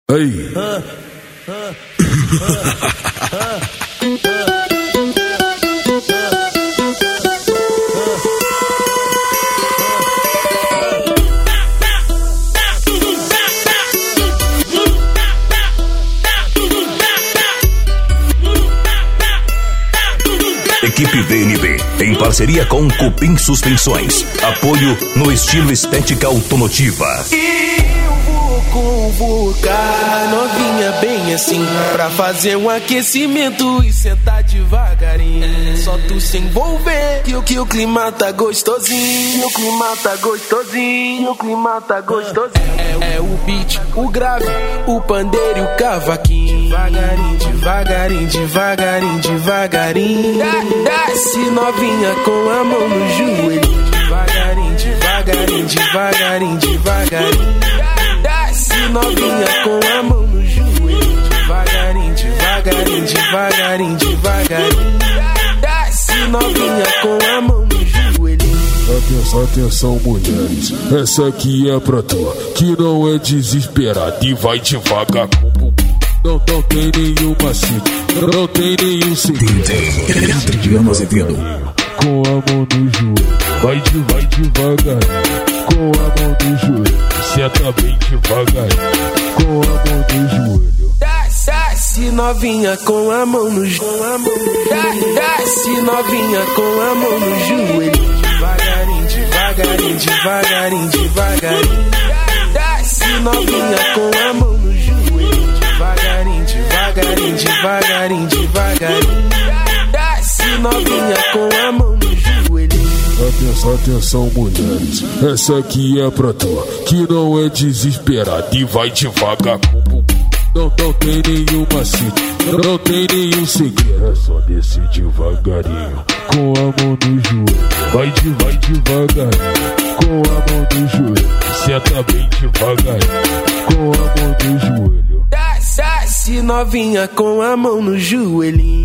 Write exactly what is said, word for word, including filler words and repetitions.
Aí. Equipe V N B, em parceria com Cupim Suspensões. Apoio no estilo estética automotiva. Convocar novinha bem assim, pra fazer um aquecimento e sentar devagarinho. Só tu se envolver que o que o clima tá gostosinho. O clima tá gostosinho. O clima tá gostosinho. É, é o beat, o grave, o pandeiro e o cavaquinho. Devagarinho, devagarinho, devagarinho, devagarinho. Desce novinha com a mão no joelho. Devagarinho, devagarinho, devagarinho, devagarinho. Desce novinha com a mão no joelho. Devagarinho, devagarinho, devagarinho, devagarinho. Desce novinha com a mão no joelho. Atenção, atenção, mulheres, essa aqui é pra tu, que não é desesperada e vai devagar com o bumbum. Não, não tem nenhum macete, não tem nenhum segredo. Adriano Azevedo. Com a mão no joelho, vai, de, vai devagarinho. Com a mão no joelho, senta bem devagarinho. Com a mão no joelho. Desce novinha com a mão no joelho. Desce novinha com a mão no joelho. Devagarinho, devagarinho, devagarinho, devagarinho. Desce novinha com a mão no joelho. Devagarinho, devagarinho, devagarinho, devagarinho. Desce novinha com a mão no joelho. Atenção, atenção, mulheres, essa aqui é pra tu, que não é desesperada e vai devagar com o bumbum. Não, não tem nenhum macete, não tem nenhum segredo. É só descer devagarinho, com a mão no joelho. Vai, de, vai devagarinho, com a mão no joelho. Senta bem devagarinho, com a mão no joelho. Desce novinha com a mão no joelhinho.